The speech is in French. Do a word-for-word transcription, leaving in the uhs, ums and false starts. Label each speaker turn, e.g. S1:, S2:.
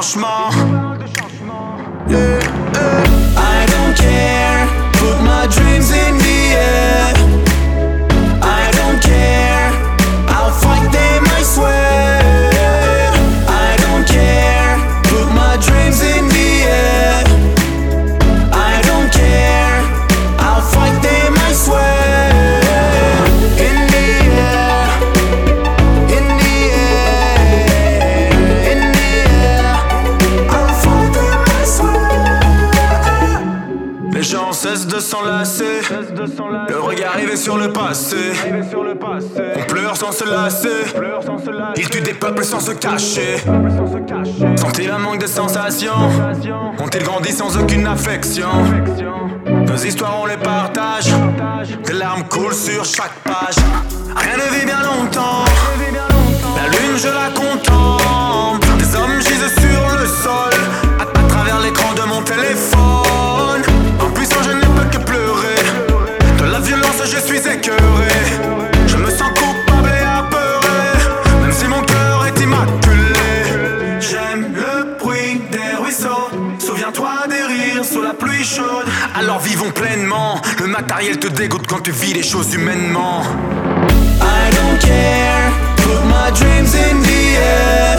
S1: changement. Yeah, yeah. I don't care, put my dreams in the air. I don't care, I'll fight them, I swear. I don't care, put my dreams in the air. I don't care, I'll fight them, I swear. In the air, in the air, in the air, I'll fight them, I swear. Les gens cessent de s'enlacer, le regard rivé sur le passé. On pleure sans se lasser, ils tuent des peuples sans se cacher. Sont-ils un manque de sensations? Ont-ils grandi sans aucune affection? Nos histoires on les partage, des larmes coulent sur chaque page. Rien ne vit bien longtemps, la lune je la contemple. Des hommes gisent sur le sol, à, à travers l'écran de mon téléphone. Impuissant je ne peux que pleurer, de la violence je suis écœuré. Je me sens coupable et apeuré, même si mon cœur est immaculé. J'aime le bruit des ruisseaux, souviens-toi des rires sous la pluie chaude. Alors vivons pleinement, le matériel te dégoûte quand tu vis les choses humainement. I don't care, put my dreams in the air.